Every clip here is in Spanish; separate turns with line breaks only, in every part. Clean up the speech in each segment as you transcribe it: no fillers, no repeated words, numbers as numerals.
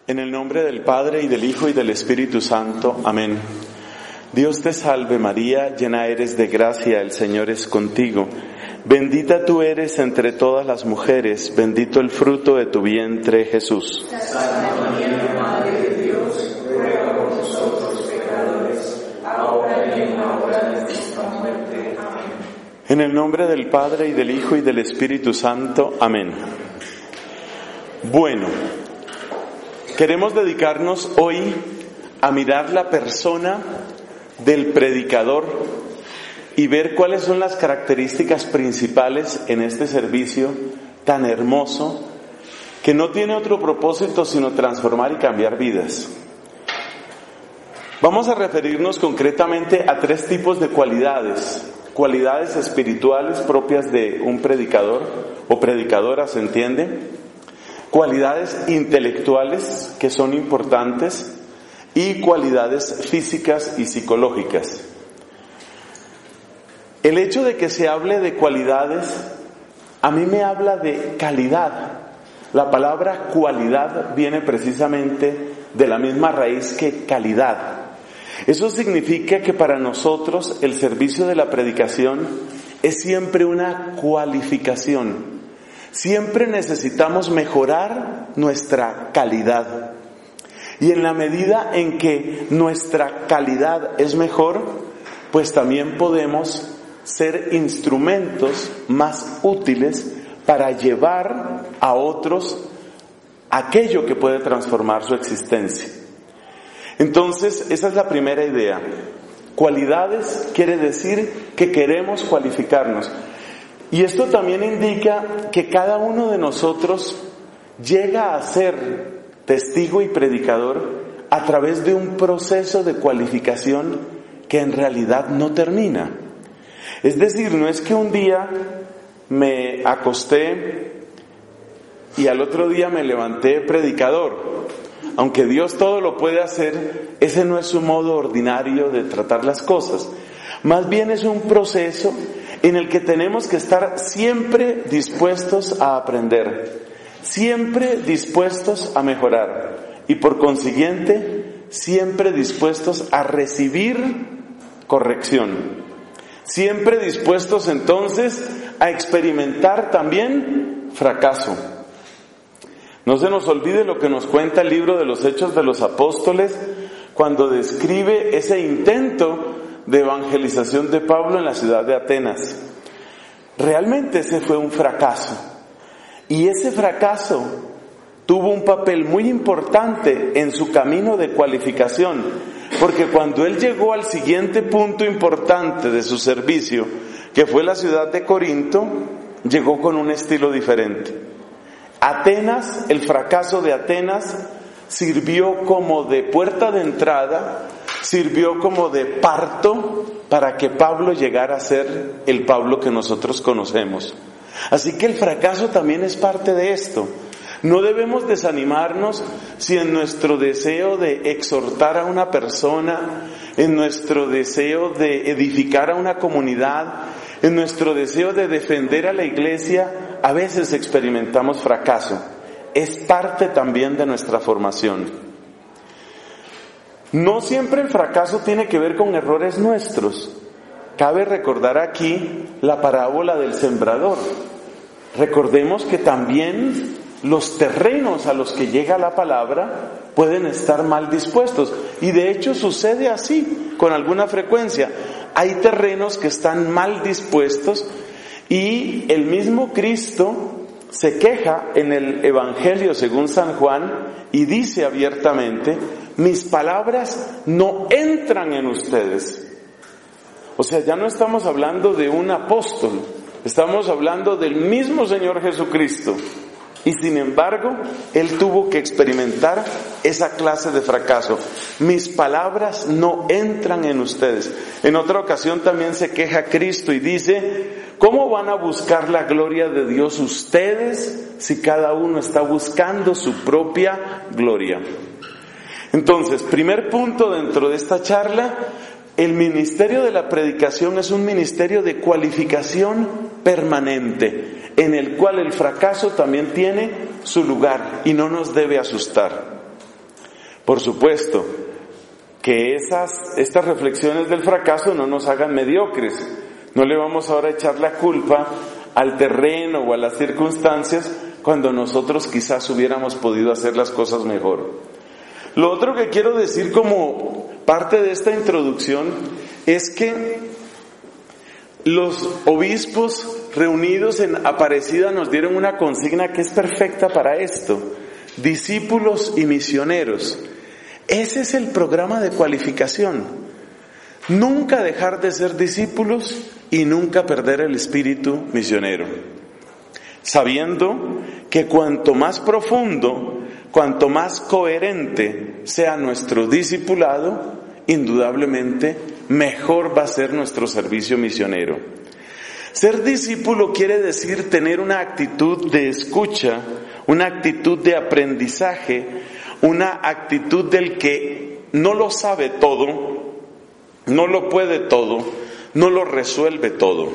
En el nombre del Padre, y del Hijo, y del Espíritu Santo. Amén. Dios te salve María, llena eres de gracia, el Señor es contigo. Bendita tú eres entre todas las mujeres, bendito el fruto de tu vientre, Jesús.
Santa María, Madre de Dios, ruega por nosotros pecadores, ahora y en la hora de nuestra muerte. Amén.
En el nombre del Padre, y del Hijo, y del Espíritu Santo. Amén. Bueno, queremos dedicarnos hoy a mirar la persona del predicador y ver cuáles son las características principales en este servicio tan hermoso que no tiene otro propósito sino transformar y cambiar vidas. Vamos a referirnos concretamente a tres tipos de cualidades espirituales propias de un predicador o predicadora, ¿se entiende? Cualidades intelectuales que son importantes y cualidades físicas y psicológicas. El hecho de que se hable de cualidades, a mí me habla de calidad. La palabra cualidad viene precisamente de la misma raíz que calidad. Eso significa que para nosotros el servicio de la predicación es siempre una cualificación. Siempre necesitamos mejorar nuestra calidad. Y en la medida en que nuestra calidad es mejor, pues también podemos ser instrumentos más útiles para llevar a otros aquello que puede transformar su existencia. Entonces, esa es la primera idea. Cualidades quiere decir que queremos cualificarnos. Y esto también indica que cada uno de nosotros llega a ser testigo y predicador a través de un proceso de cualificación que en realidad no termina. Es decir, no es que un día me acosté y al otro día me levanté predicador. Aunque Dios todo lo puede hacer, ese no es su modo ordinario de tratar las cosas. Más bien es un proceso en el que tenemos que estar siempre dispuestos a aprender, siempre dispuestos a mejorar y por consiguiente siempre dispuestos a recibir corrección, siempre dispuestos entonces a experimentar también fracaso. No se nos olvide lo que nos cuenta el libro de los Hechos de los Apóstoles cuando describe ese intento de evangelización de Pablo en la ciudad de Atenas. Realmente ese fue un fracaso. Y ese fracaso tuvo un papel muy importante en su camino de cualificación, porque cuando él llegó al siguiente punto importante de su servicio, que fue la ciudad de Corinto, llegó con un estilo diferente. Atenas, el fracaso de Atenas, sirvió como de puerta de entrada, sirvió como de parto para que Pablo llegara a ser el Pablo que nosotros conocemos. Así que el fracaso también es parte de esto. No debemos desanimarnos si en nuestro deseo de exhortar a una persona, en nuestro deseo de edificar a una comunidad, en nuestro deseo de defender a la iglesia, a veces experimentamos fracaso. Es parte también de nuestra formación. No siempre el fracaso tiene que ver con errores nuestros. Cabe recordar aquí la parábola del sembrador. Recordemos que también los terrenos a los que llega la palabra pueden estar mal dispuestos. Y de hecho sucede así con alguna frecuencia. Hay terrenos que están mal dispuestos y el mismo Cristo se queja en el Evangelio según San Juan y dice abiertamente: mis palabras no entran en ustedes. O sea, ya no estamos hablando de un apóstol, estamos hablando del mismo Señor Jesucristo. Y sin embargo, Él tuvo que experimentar esa clase de fracaso. Mis palabras no entran en ustedes. En otra ocasión también se queja Cristo y dice: ¿cómo van a buscar la gloria de Dios ustedes si cada uno está buscando su propia gloria? Entonces, primer punto dentro de esta charla: el ministerio de la predicación es un ministerio de cualificación permanente, en el cual el fracaso también tiene su lugar y no nos debe asustar. Por supuesto, que estas reflexiones del fracaso no nos hagan mediocres. No le vamos ahora a echar la culpa al terreno o a las circunstancias cuando nosotros quizás hubiéramos podido hacer las cosas mejor. Lo otro que quiero decir como parte de esta introducción es que los obispos reunidos en Aparecida nos dieron una consigna que es perfecta para esto: discípulos y misioneros. Ese es el programa de cualificación. Nunca dejar de ser discípulos y nunca perder el espíritu misionero. Sabiendo que cuanto más profundo, cuanto más coherente sea nuestro discipulado, indudablemente mejor va a ser nuestro servicio misionero. Ser discípulo quiere decir tener una actitud de escucha, una actitud de aprendizaje, una actitud del que no lo sabe todo, no lo puede todo, no lo resuelve todo.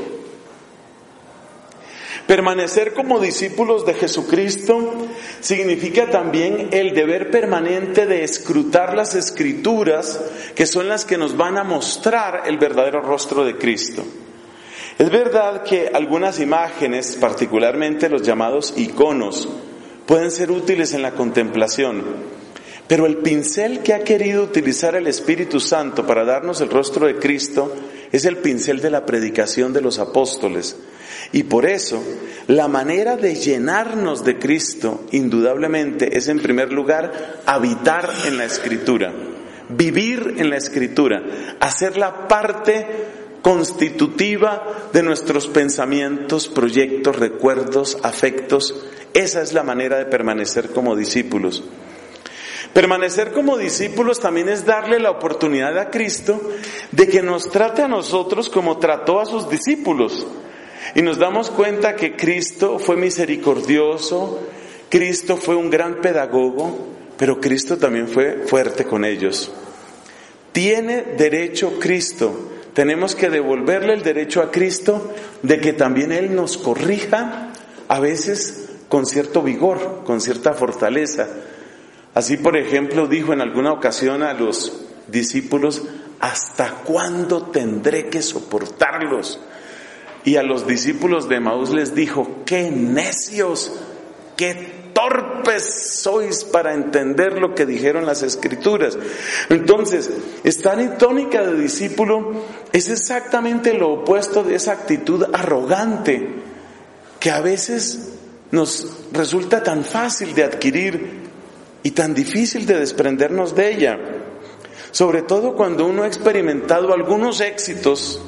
Permanecer como discípulos de Jesucristo significa también el deber permanente de escrutar las Escrituras, que son las que nos van a mostrar el verdadero rostro de Cristo. Es verdad que algunas imágenes, particularmente los llamados iconos, pueden ser útiles en la contemplación, pero el pincel que ha querido utilizar el Espíritu Santo para darnos el rostro de Cristo es el pincel de la predicación de los apóstoles. Y por eso, la manera de llenarnos de Cristo, indudablemente, es en primer lugar habitar en la Escritura, vivir en la Escritura, hacerla parte constitutiva de nuestros pensamientos, proyectos, recuerdos, afectos. Esa es la manera de permanecer como discípulos. Permanecer como discípulos también es darle la oportunidad a Cristo de que nos trate a nosotros como trató a sus discípulos. Y nos damos cuenta que Cristo fue misericordioso, Cristo fue un gran pedagogo, pero Cristo también fue fuerte con ellos. Tiene derecho Cristo. Tenemos que devolverle el derecho a Cristo de que también Él nos corrija, a veces con cierto vigor, con cierta fortaleza. Así, por ejemplo, dijo en alguna ocasión a los discípulos: ¿hasta cuándo tendré que soportarlos? Y a los discípulos de Emaús les dijo: ¡qué necios, qué torpes sois para entender lo que dijeron las Escrituras! Entonces, estar en tónica de discípulo es exactamente lo opuesto de esa actitud arrogante que a veces nos resulta tan fácil de adquirir y tan difícil de desprendernos de ella. Sobre todo cuando uno ha experimentado algunos éxitos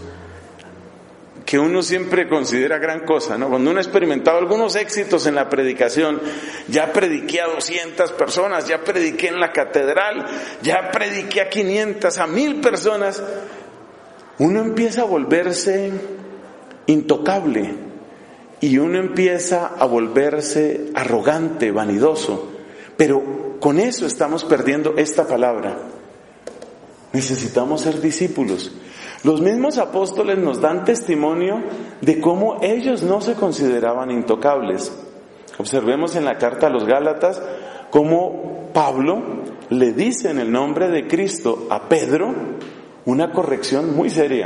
que uno siempre considera gran cosa, ¿no? Cuando uno ha experimentado algunos éxitos en la predicación, ya prediqué a 200 personas, ya prediqué en la catedral, ya prediqué a 500, a 1000 personas, uno empieza a volverse intocable y uno empieza a volverse arrogante, vanidoso. Pero con eso estamos perdiendo esta palabra. Necesitamos ser discípulos. Los mismos apóstoles nos dan testimonio de cómo ellos no se consideraban intocables. Observemos en la carta a los Gálatas cómo Pablo le dice en el nombre de Cristo a Pedro una corrección muy seria.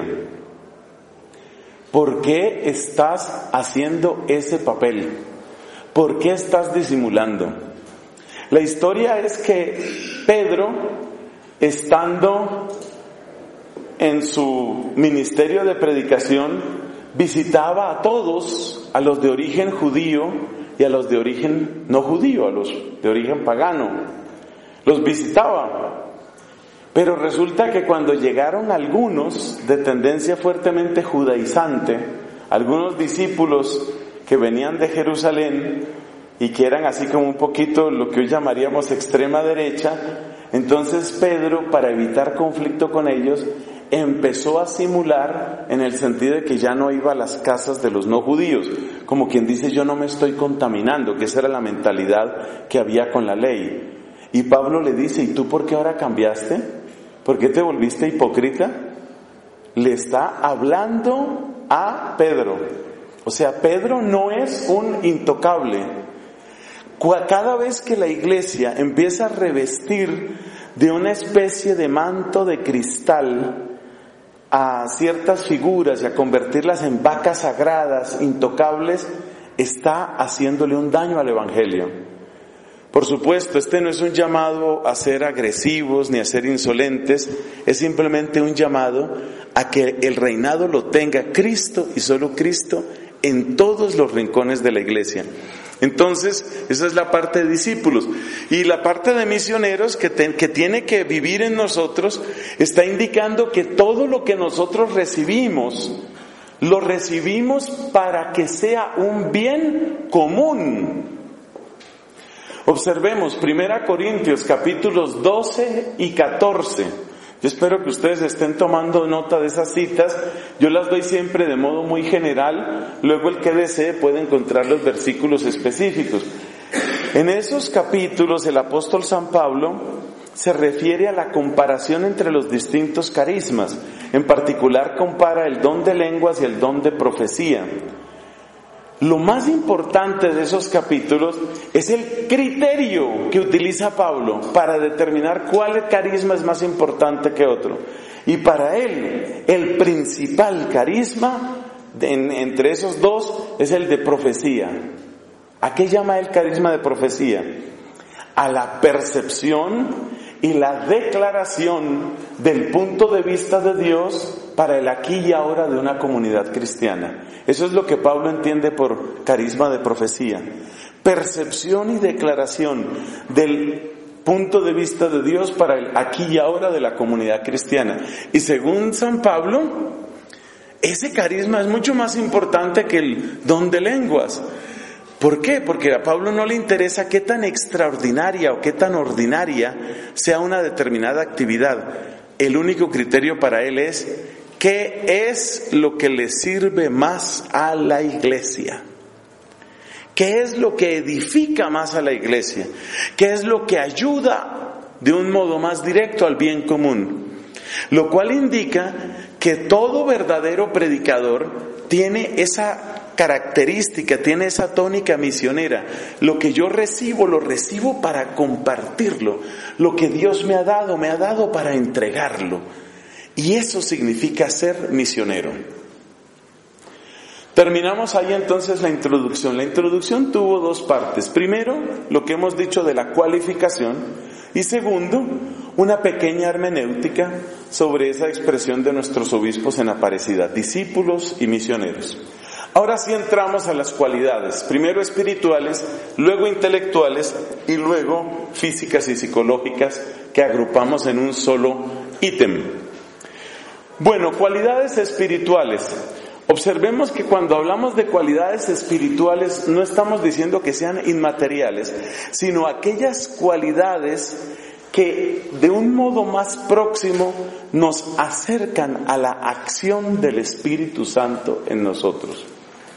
¿Por qué estás haciendo ese papel? ¿Por qué estás disimulando? La historia es que Pedro, estando en su ministerio de predicación, visitaba a todos, a los de origen judío y a los de origen no judío, a los de origen pagano. Los visitaba. Pero resulta que cuando llegaron algunos de tendencia fuertemente judaizante, algunos discípulos que venían de Jerusalén y que eran así como un poquito lo que hoy llamaríamos extrema derecha, entonces Pedro, para evitar conflicto con ellos, empezó a simular en el sentido de que ya no iba a las casas de los no judíos, como quien dice: yo no me estoy contaminando, que esa era la mentalidad que había con la ley. Y Pablo le dice: ¿y tú por qué ahora cambiaste? ¿Por qué te volviste hipócrita? Le está hablando a Pedro. O sea, Pedro no es un intocable. Cada vez que la iglesia empieza a revestir de una especie de manto de cristal a ciertas figuras y a convertirlas en vacas sagradas, intocables, está haciéndole un daño al Evangelio. Por supuesto, este no es un llamado a ser agresivos ni a ser insolentes, es simplemente un llamado a que el reinado lo tenga Cristo y solo Cristo en todos los rincones de la iglesia. Entonces, esa es la parte de discípulos. Y la parte de misioneros que tiene que vivir en nosotros está indicando que todo lo que nosotros recibimos, lo recibimos para que sea un bien común. Observemos 1 Corintios capítulos 12 y 14. Yo espero que ustedes estén tomando nota de esas citas. Yo las doy siempre de modo muy general. Luego el que desee puede encontrar los versículos específicos. En esos capítulos el apóstol San Pablo se refiere a la comparación entre los distintos carismas. En particular compara el don de lenguas y el don de profecía. Lo más importante de esos capítulos es el criterio que utiliza Pablo para determinar cuál carisma es más importante que otro. Y para él, el principal carisma entre esos dos es el de profecía. ¿A qué llama el carisma de profecía? A la percepción y la declaración del punto de vista de Dios para el aquí y ahora de una comunidad cristiana. Eso es lo que Pablo entiende por carisma de profecía. Percepción y declaración del punto de vista de Dios para el aquí y ahora de la comunidad cristiana. Y según San Pablo, ese carisma es mucho más importante que el don de lenguas. ¿Por qué? Porque a Pablo no le interesa qué tan extraordinaria o qué tan ordinaria sea una determinada actividad. El único criterio para él es qué es lo que le sirve más a la iglesia. ¿Qué es lo que edifica más a la iglesia? ¿Qué es lo que ayuda de un modo más directo al bien común? Lo cual indica que todo verdadero predicador tiene esa característica, tiene esa tónica misionera. Lo que yo recibo, lo recibo para compartirlo. Lo que Dios me ha dado para entregarlo. Y eso significa ser misionero. Terminamos ahí entonces la introducción. La introducción tuvo dos partes. Primero, lo que hemos dicho de la cualificación. Y segundo, una pequeña hermenéutica sobre esa expresión de nuestros obispos en Aparecida, discípulos y misioneros. Ahora sí entramos a las cualidades, primero espirituales, luego intelectuales y luego físicas y psicológicas que agrupamos en un solo ítem. Bueno, cualidades espirituales. Observemos que cuando hablamos de cualidades espirituales no estamos diciendo que sean inmateriales, sino aquellas cualidades que de un modo más próximo nos acercan a la acción del Espíritu Santo en nosotros.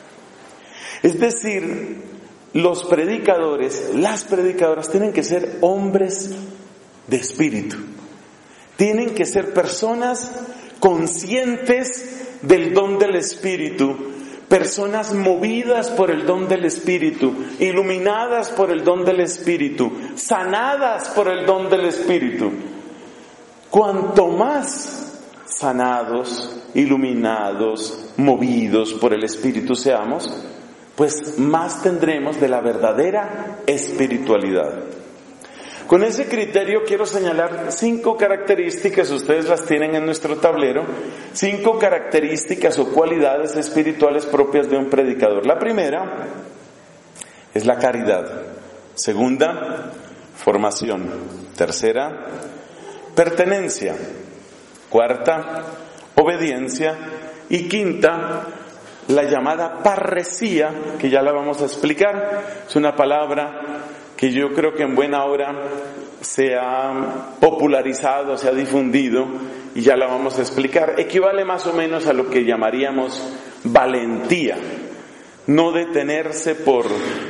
Es decir, los predicadores, las predicadoras tienen que ser hombres de espíritu. Tienen que ser personas conscientes del don del Espíritu, personas movidas por el don del Espíritu, iluminadas por el don del Espíritu, sanadas por el don del Espíritu. Cuanto más sanados, iluminados, movidos por el Espíritu seamos, pues más tendremos de la verdadera espiritualidad. Con ese criterio quiero señalar 5 características, ustedes las tienen en nuestro tablero, 5 características o cualidades espirituales propias de un predicador. La primera es la caridad. Segunda, formación. Tercera, pertenencia. Cuarta, obediencia. Y quinta, la llamada parresía, que ya la vamos a explicar. Es una palabra que yo creo que en buena hora se ha popularizado, se ha difundido, y ya la vamos a explicar. Equivale más o menos a lo que llamaríamos valentía. No detenerse por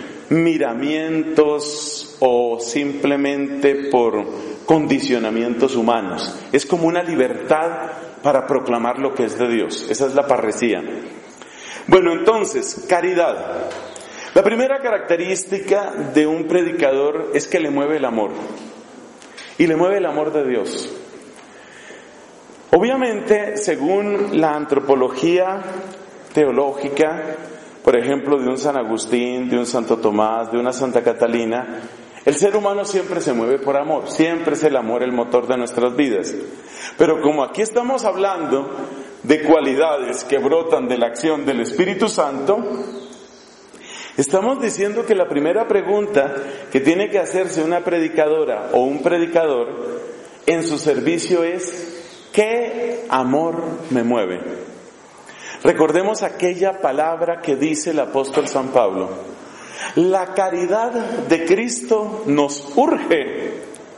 miramientos o simplemente por condicionamientos humanos. Es como una libertad para proclamar lo que es de Dios. Esa es la parresía. Bueno, entonces, caridad. La primera característica de un predicador es que le mueve el amor. y le mueve el amor de Dios. Obviamente, según la antropología teológica, por ejemplo, de un San Agustín, de un Santo Tomás, de una Santa Catalina, el ser humano siempre se mueve por amor, siempre es el amor el motor de nuestras vidas. Pero como aquí estamos hablando de cualidades que brotan de la acción del Espíritu Santo, estamos diciendo que la primera pregunta que tiene que hacerse una predicadora o un predicador en su servicio es: ¿qué amor me mueve? Recordemos aquella palabra que dice el apóstol San Pablo: la caridad de Cristo nos urge.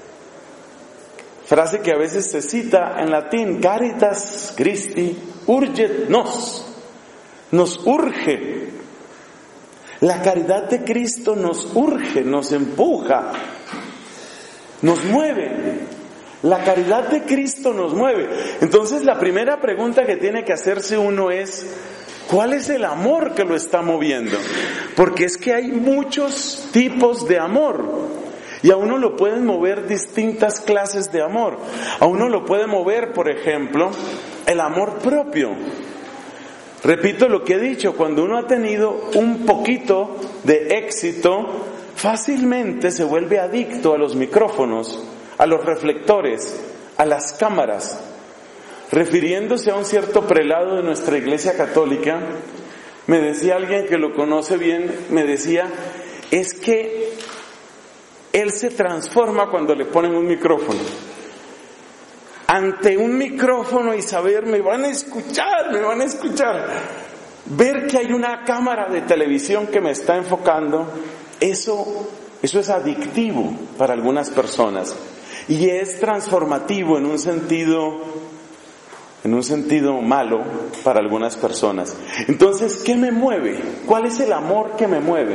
Frase que a veces se cita en latín: caritas Christi urget nos. Nos urge. La caridad de Cristo nos urge, nos empuja, nos mueve. La caridad de Cristo nos mueve. Entonces la primera pregunta que tiene que hacerse uno es: ¿cuál es el amor que lo está moviendo? Porque es que hay muchos tipos de amor. Y a uno lo pueden mover distintas clases de amor. A uno lo puede mover, por ejemplo, el amor propio. Repito lo que he dicho: cuando uno ha tenido un poquito de éxito, fácilmente se vuelve adicto a los micrófonos, a los reflectores, a las cámaras. Refiriéndose a un cierto prelado de nuestra Iglesia Católica, me decía alguien que lo conoce bien, me decía: es que él se transforma cuando le ponen un micrófono. Ante un micrófono y saber, me van a escuchar. Ver que hay una cámara de televisión que me está enfocando, eso es adictivo para algunas personas. Y es transformativo en un sentido malo para algunas personas. Entonces, ¿qué me mueve? ¿Cuál es el amor que me mueve?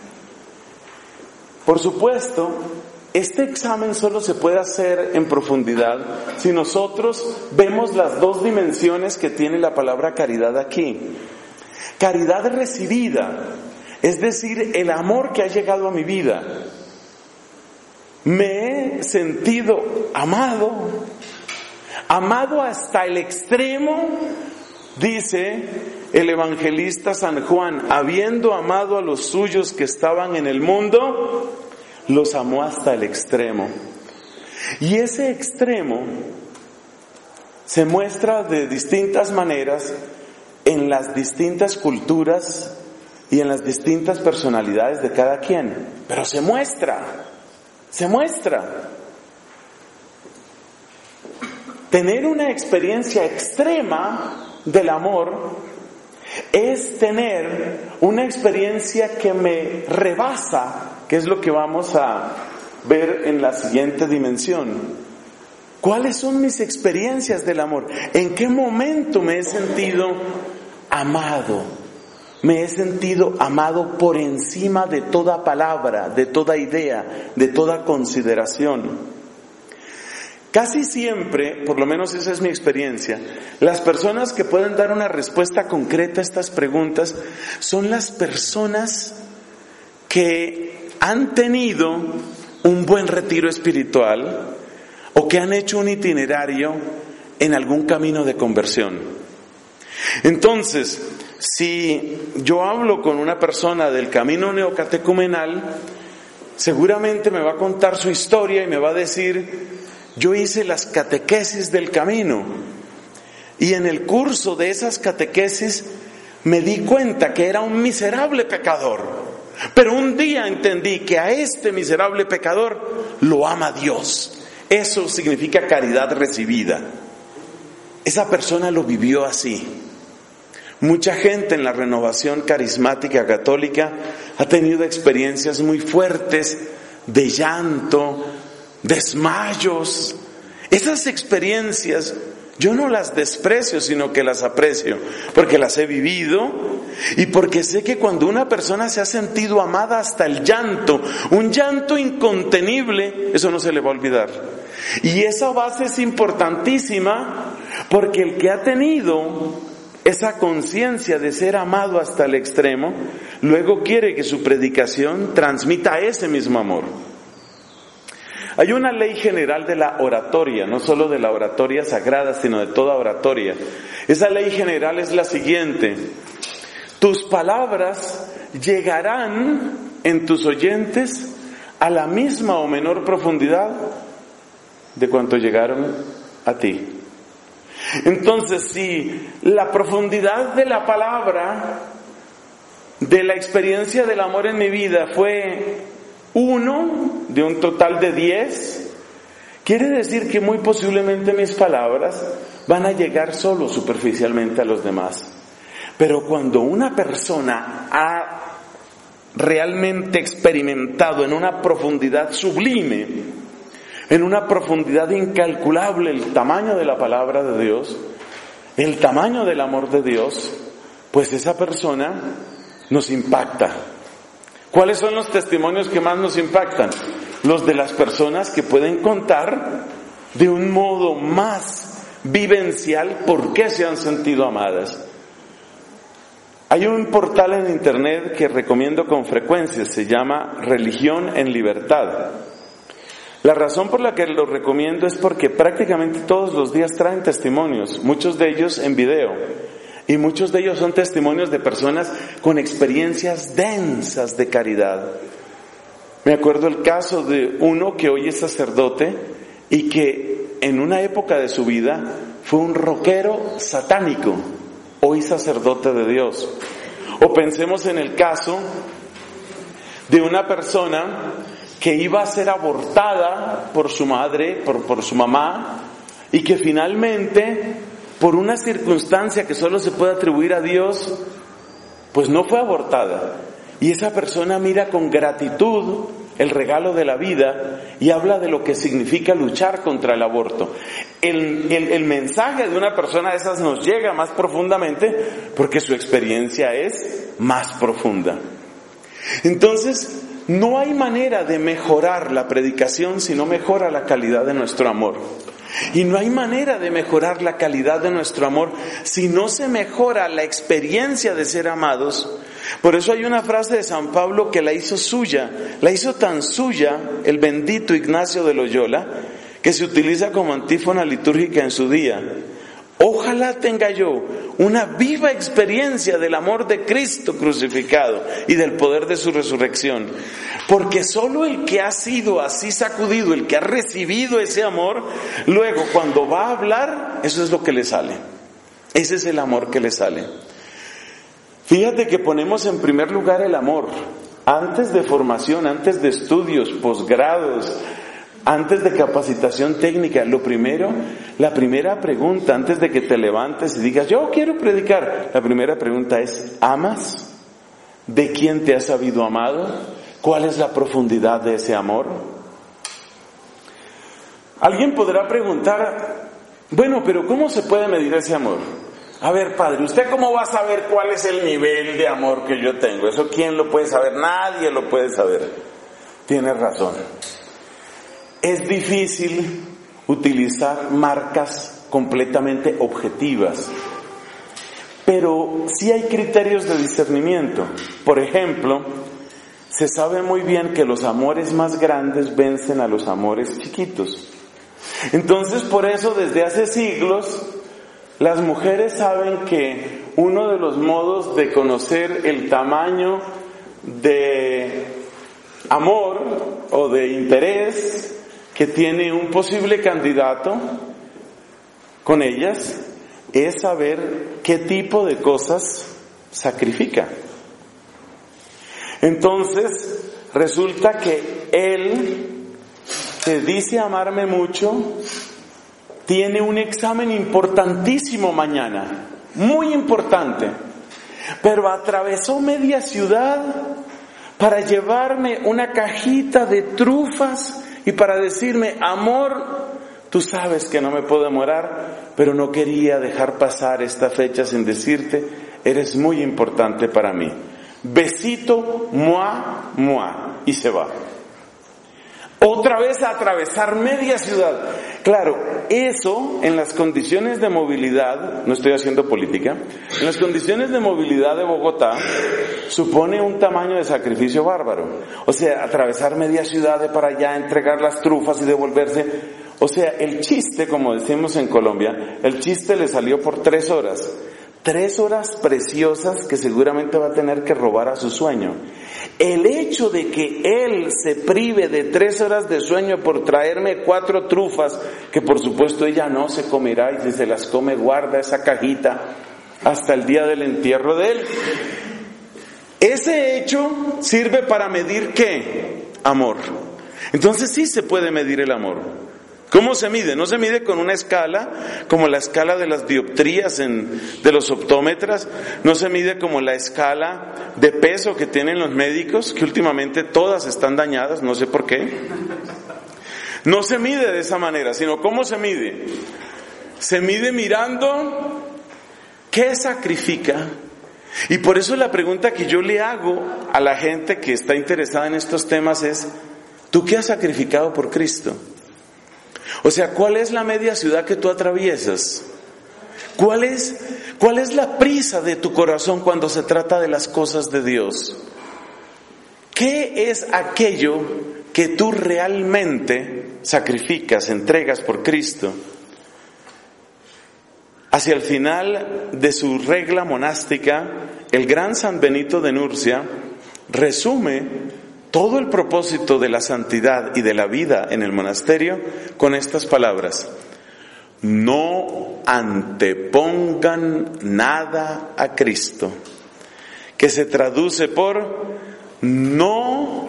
Por supuesto, este examen solo se puede hacer en profundidad si nosotros vemos las dos dimensiones que tiene la palabra caridad aquí. Caridad recibida, es decir, el amor que ha llegado a mi vida. Me he sentido amado hasta el extremo, dice el evangelista San Juan: habiendo amado a los suyos que estaban en el mundo, los amó hasta el extremo. Y ese extremo se muestra de distintas maneras en las distintas culturas y en las distintas personalidades de cada quien, pero se muestra. Tener una experiencia extrema del amor es tener una experiencia que me rebasa, que es lo que vamos a ver en la siguiente dimensión. ¿Cuáles son mis experiencias del amor? ¿En qué momento me he sentido amado? Me he sentido amado por encima de toda palabra, de toda idea, de toda consideración. Casi siempre, por lo menos esa es mi experiencia, las personas que pueden dar una respuesta concreta a estas preguntas son las personas que han tenido un buen retiro espiritual o que han hecho un itinerario en algún camino de conversión. Entonces, si yo hablo con una persona del camino neocatecumenal, seguramente me va a contar su historia y me va a decir: yo hice las catequesis del camino y en el curso de esas catequesis me di cuenta que era un miserable pecador, pero un día entendí que a este miserable pecador lo ama Dios. Eso significa caridad recibida. Esa persona lo vivió así. Mucha gente en la renovación carismática católica ha tenido experiencias muy fuertes de llanto, desmayos. Esas experiencias yo no las desprecio, sino que las aprecio, porque las he vivido y porque sé que cuando una persona se ha sentido amada hasta el llanto, un llanto incontenible, eso no se le va a olvidar. Y esa base es importantísima, porque el que ha tenido esa conciencia de ser amado hasta el extremo, luego quiere que su predicación transmita ese mismo amor. Hay una ley general de la oratoria, no solo de la oratoria sagrada, sino de toda oratoria. Esa ley general es la siguiente: tus palabras llegarán en tus oyentes a la misma o menor profundidad de cuanto llegaron a ti. Entonces, si la profundidad de la palabra, de la experiencia del amor en mi vida fue 1 de un total de 10, quiere decir que muy posiblemente mis palabras van a llegar solo superficialmente a los demás. Pero cuando una persona ha realmente experimentado en una profundidad sublime, en una profundidad incalculable, el tamaño de la palabra de Dios, el tamaño del amor de Dios, pues esa persona nos impacta. ¿Cuáles son los testimonios que más nos impactan? Los de las personas que pueden contar de un modo más vivencial por qué se han sentido amadas. Hay un portal en internet que recomiendo con frecuencia, se llama Religión en Libertad. La razón por la que lo recomiendo es porque prácticamente todos los días traen testimonios, muchos de ellos en video, y muchos de ellos son testimonios de personas con experiencias densas de caridad. Me acuerdo el caso de uno que hoy es sacerdote y que en una época de su vida fue un rockero satánico, hoy sacerdote de Dios. O pensemos en el caso de una persona que iba a ser abortada por su madre, por su mamá, y que finalmente, por una circunstancia que solo se puede atribuir a Dios, pues no fue abortada. Y esa persona mira con gratitud el regalo de la vida y habla de lo que significa luchar contra el aborto. El mensaje de una persona de esas nos llega más profundamente porque su experiencia es más profunda. Entonces, no hay manera de mejorar la predicación si no mejora la calidad de nuestro amor. Y no hay manera de mejorar la calidad de nuestro amor si no se mejora la experiencia de ser amados. Por eso hay una frase de San Pablo que la hizo suya, la hizo tan suya el bendito Ignacio de Loyola, que se utiliza como antífona litúrgica en su día. Ojalá tenga yo una viva experiencia del amor de Cristo crucificado y del poder de su resurrección. Porque solo el que ha sido así sacudido, el que ha recibido ese amor, luego cuando va a hablar, eso es lo que le sale. Ese es el amor que le sale. Fíjate que ponemos en primer lugar el amor. Antes de formación, antes de estudios, posgrados, antes de capacitación técnica, la primera pregunta, antes de que te levantes y digas, yo quiero predicar, la primera pregunta es, ¿amas? ¿De quién te has sabido amado? ¿Cuál es la profundidad de ese amor? Alguien podrá preguntar, bueno, pero ¿cómo se puede medir ese amor? A ver, padre, ¿usted cómo va a saber cuál es el nivel de amor que yo tengo? ¿Eso quién lo puede saber? Nadie lo puede saber. Tienes razón. Es difícil utilizar marcas completamente objetivas, pero sí hay criterios de discernimiento. Por ejemplo, se sabe muy bien que los amores más grandes vencen a los amores chiquitos. Entonces, por eso, desde hace siglos, las mujeres saben que uno de los modos de conocer el tamaño de amor o de interés que tiene un posible candidato con ellas es saber qué tipo de cosas sacrifica. Entonces, resulta que él, que dice amarme mucho, tiene un examen importantísimo mañana, muy importante, pero atravesó media ciudad para llevarme una cajita de trufas y para decirme, amor, tú sabes que no me puedo demorar, pero no quería dejar pasar esta fecha sin decirte, eres muy importante para mí. Besito, mua, mua, y se va. Otra vez a atravesar media ciudad. Claro, eso en las condiciones de movilidad, no estoy haciendo política, en las condiciones de movilidad de Bogotá supone un tamaño de sacrificio bárbaro. O sea, atravesar media ciudad de para allá, entregar las trufas y devolverse. O sea, el chiste, como decimos en Colombia, el chiste le salió por 3 horas. 3 horas preciosas que seguramente va a tener que robar a su sueño. El hecho de que él se prive de 3 horas de sueño por traerme 4 trufas, que por supuesto ella no se comerá y si se las come guarda esa cajita hasta el día del entierro de él. Ese hecho sirve para medir ¿qué? Amor. Entonces sí se puede medir el amor. ¿Cómo se mide? No se mide con una escala, como la escala de las dioptrías de los optómetras, no se mide como la escala de peso que tienen los médicos, que últimamente todas están dañadas, no sé por qué. No se mide de esa manera, sino ¿cómo se mide? Se mide mirando qué sacrifica. Y por eso la pregunta que yo le hago a la gente que está interesada en estos temas es, ¿tú qué has sacrificado por Cristo? O sea, ¿cuál es la media ciudad que tú atraviesas? ¿Cuál es la prisa de tu corazón cuando se trata de las cosas de Dios? ¿Qué es aquello que tú realmente sacrificas, entregas por Cristo? Hacia el final de su regla monástica, el gran San Benito de Nurcia resume todo el propósito de la santidad y de la vida en el monasterio con estas palabras: no antepongan nada a Cristo, que se traduce por no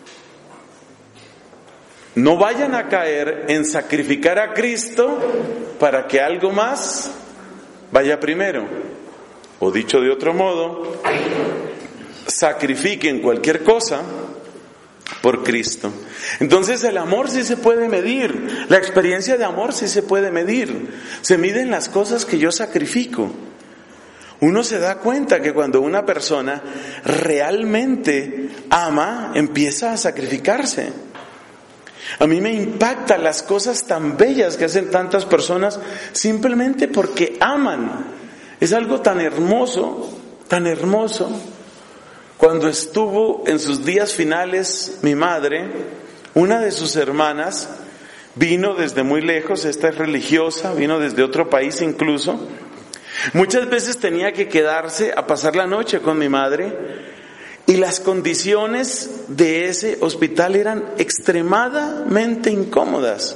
vayan a caer en sacrificar a Cristo para que algo más vaya primero. O dicho de otro modo, sacrifiquen cualquier cosa por Cristo. Entonces el amor sí se puede medir, la experiencia de amor sí se puede medir, se miden las cosas que yo sacrifico. Uno se da cuenta que cuando una persona realmente ama, empieza a sacrificarse. A mí me impactan las cosas tan bellas que hacen tantas personas simplemente porque aman. Es algo tan hermoso, tan hermoso. Cuando estuvo en sus días finales mi madre, una de sus hermanas vino desde muy lejos, esta es religiosa, vino desde otro país incluso. Muchas veces tenía que quedarse a pasar la noche con mi madre y las condiciones de ese hospital eran extremadamente incómodas.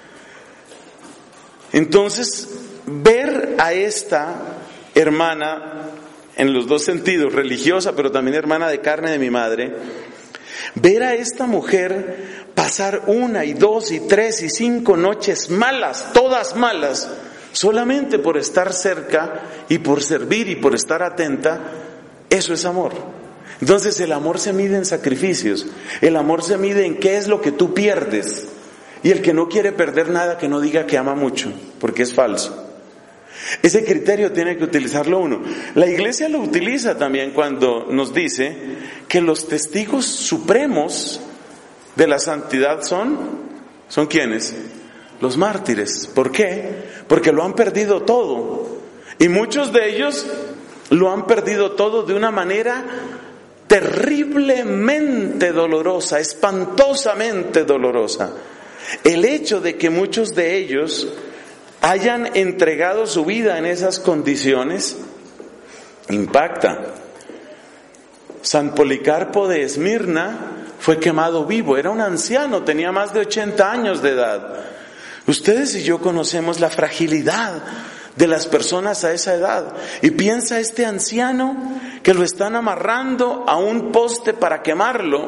Entonces, ver a esta hermana, en los dos sentidos, religiosa, pero también hermana de carne de mi madre, ver a esta mujer pasar 1 y 2 y 3 y 5 noches malas, todas malas, solamente por estar cerca y por servir y por estar atenta, eso es amor. Entonces el amor se mide en sacrificios, el amor se mide en qué es lo que tú pierdes, y el que no quiere perder nada que no diga que ama mucho, porque es falso. Ese criterio tiene que utilizarlo uno. La Iglesia lo utiliza también cuando nos dice que los testigos supremos de la santidad ¿son quiénes? Los mártires. ¿Por qué? Porque lo han perdido todo. Y muchos de ellos lo han perdido todo de una manera terriblemente dolorosa, espantosamente dolorosa. El hecho de que muchos de ellos hayan entregado su vida en esas condiciones impacta. San Policarpo de Esmirna fue quemado vivo, era un anciano, tenía más de 80 años de edad. Ustedes y yo conocemos la fragilidad de las personas a esa edad. Y piensa este anciano que lo están amarrando a un poste para quemarlo,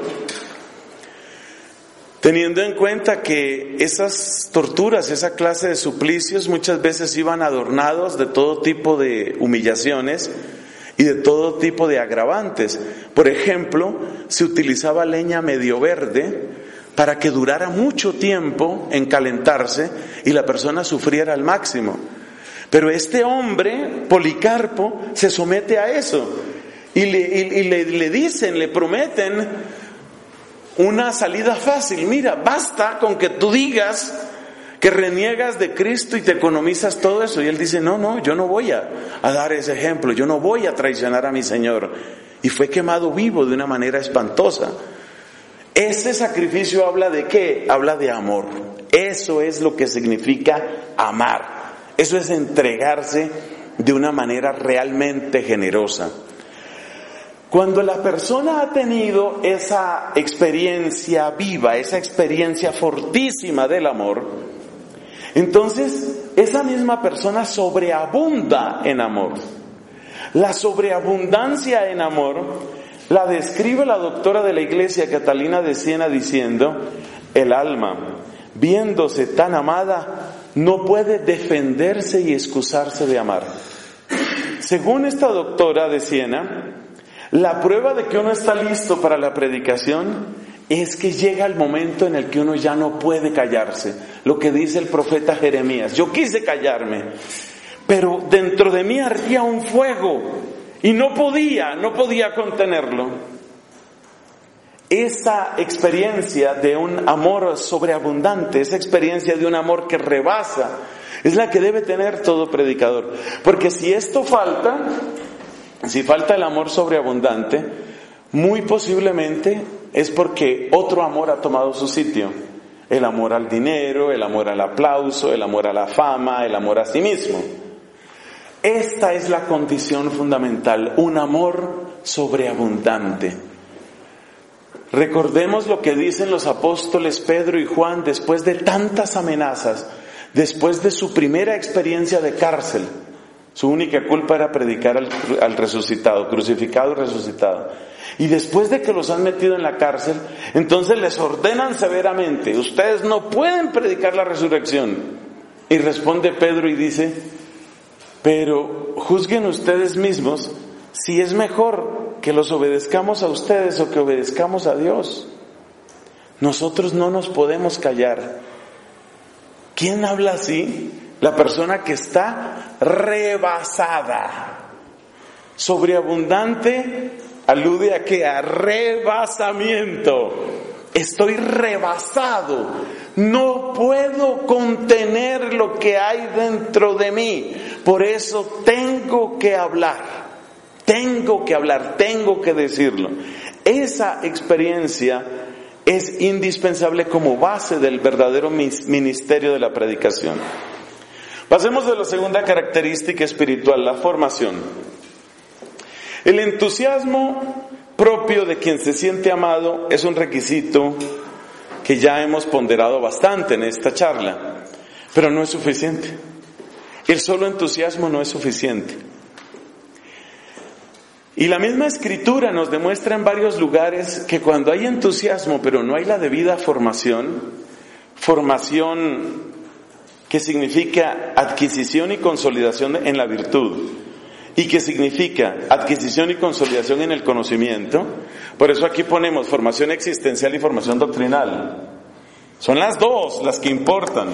teniendo en cuenta que esas torturas, esa clase de suplicios muchas veces iban adornados de todo tipo de humillaciones y de todo tipo de agravantes. Por ejemplo, se utilizaba leña medio verde para que durara mucho tiempo en calentarse y la persona sufriera al máximo. Pero este hombre, Policarpo, se somete a eso y le dicen, le prometen una salida fácil. Mira, basta con que tú digas que reniegas de Cristo y te economizas todo eso. Y él dice, no, yo no voy a dar ese ejemplo, yo no voy a traicionar a mi Señor. Y fue quemado vivo de una manera espantosa. Ese sacrificio habla de ¿qué? Habla de amor. Eso es lo que significa amar. Eso es entregarse de una manera realmente generosa. Cuando la persona ha tenido esa experiencia viva, esa experiencia fortísima del amor, entonces esa misma persona sobreabunda en amor. La sobreabundancia en amor la describe la doctora de la Iglesia, Catalina de Siena, diciendo: el alma, viéndose tan amada, no puede defenderse y excusarse de amar. Según esta doctora de Siena, la prueba de que uno está listo para la predicación es que llega el momento en el que uno ya no puede callarse. Lo que dice el profeta Jeremías: yo quise callarme, pero dentro de mí ardía un fuego y no podía contenerlo. Esa experiencia de un amor sobreabundante, esa experiencia de un amor que rebasa, es la que debe tener todo predicador. Porque si esto falta, si falta el amor sobreabundante, muy posiblemente es porque otro amor ha tomado su sitio. El amor al dinero, el amor al aplauso, el amor a la fama, el amor a sí mismo. Esta es la condición fundamental, un amor sobreabundante. Recordemos lo que dicen los apóstoles Pedro y Juan después de tantas amenazas, después de su primera experiencia de cárcel. Su única culpa era predicar al resucitado, crucificado y resucitado. Y después de que los han metido en la cárcel, entonces les ordenan severamente: ustedes no pueden predicar la resurrección. Y responde Pedro y dice: pero juzguen ustedes mismos si es mejor que los obedezcamos a ustedes o que obedezcamos a Dios. Nosotros no nos podemos callar. ¿Quién habla así? La persona que está rebasada. Sobreabundante alude a ¿qué? A rebasamiento. Estoy rebasado. No puedo contener lo que hay dentro de mí. Por eso tengo que hablar, tengo que decirlo. Esa experiencia es indispensable como base del verdadero ministerio de la predicación. Pasemos a la segunda característica espiritual, la formación. El entusiasmo propio de quien se siente amado es un requisito que ya hemos ponderado bastante en esta charla, pero no es suficiente. El solo entusiasmo no es suficiente. Y la misma Escritura nos demuestra en varios lugares que cuando hay entusiasmo, pero no hay la debida formación que significa adquisición y consolidación en la virtud, y que significa adquisición y consolidación en el conocimiento. Por eso aquí ponemos formación existencial y formación doctrinal. Son las dos las que importan.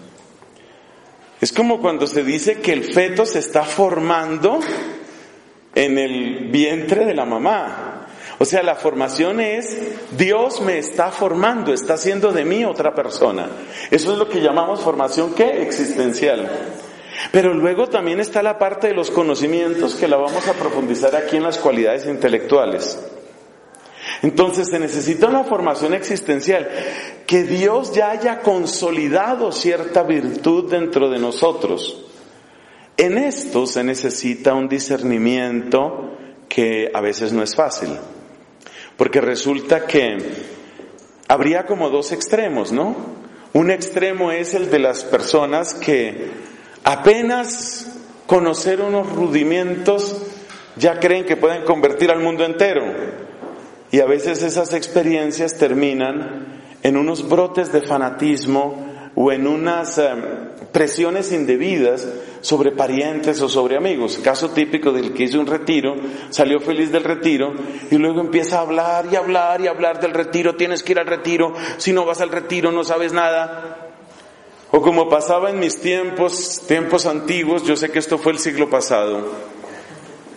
Es como cuando se dice que el feto se está formando en el vientre de la mamá. O sea, la formación es Dios me está formando, está haciendo de mí otra persona. Eso es lo que llamamos formación ¿qué? Existencial. Pero luego también está la parte de los conocimientos que la vamos a profundizar aquí en las cualidades intelectuales. Entonces se necesita una formación existencial, que Dios ya haya consolidado cierta virtud dentro de nosotros. En esto se necesita un discernimiento que a veces no es fácil, porque resulta que habría como dos extremos, ¿no? Un extremo es el de las personas que apenas conocer unos rudimentos ya creen que pueden convertir al mundo entero. Y a veces esas experiencias terminan en unos brotes de fanatismo o en unas presiones indebidas sobre parientes o sobre amigos. Caso típico del que hizo un retiro, salió feliz del retiro y luego empieza a hablar y hablar y hablar del retiro. Tienes que ir al retiro, si no vas al retiro no sabes nada. O como pasaba en mis tiempos antiguos, yo sé que esto fue el siglo pasado.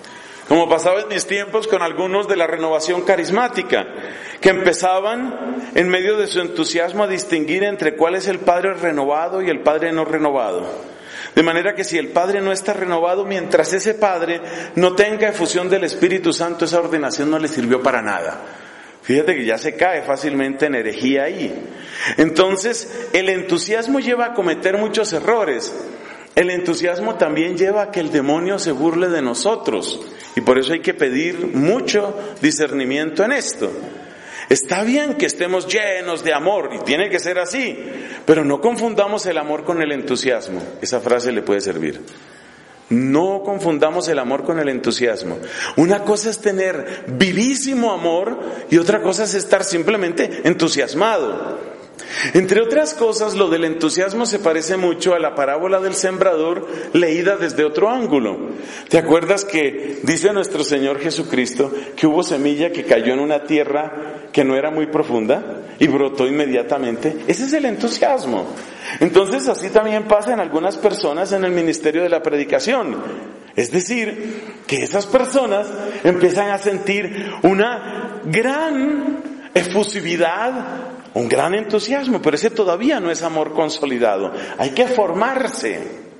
Como pasaba en mis tiempos con algunos de la renovación carismática, que empezaban en medio de su entusiasmo a distinguir entre cuál es el padre renovado y el padre no renovado. De manera que si el padre no está renovado, mientras ese padre no tenga efusión del Espíritu Santo, esa ordenación no le sirvió para nada. Fíjate que ya se cae fácilmente en herejía ahí. Entonces, el entusiasmo lleva a cometer muchos errores. El entusiasmo también lleva a que el demonio se burle de nosotros. Y por eso hay que pedir mucho discernimiento en esto. Está bien que estemos llenos de amor, y tiene que ser así, pero no confundamos el amor con el entusiasmo. Esa frase le puede servir. No confundamos el amor con el entusiasmo. Una cosa es tener vivísimo amor y otra cosa es estar simplemente entusiasmado. Entre otras cosas, lo del entusiasmo se parece mucho a la parábola del sembrador leída desde otro ángulo. ¿Te acuerdas que dice nuestro Señor Jesucristo que hubo semilla que cayó en una tierra que no era muy profunda y brotó inmediatamente? Ese es el entusiasmo. Entonces, así también pasa en algunas personas en el ministerio de la predicación. Es decir, que esas personas empiezan a sentir una gran efusividad, un gran entusiasmo, pero ese todavía no es amor consolidado. Hay que formarse.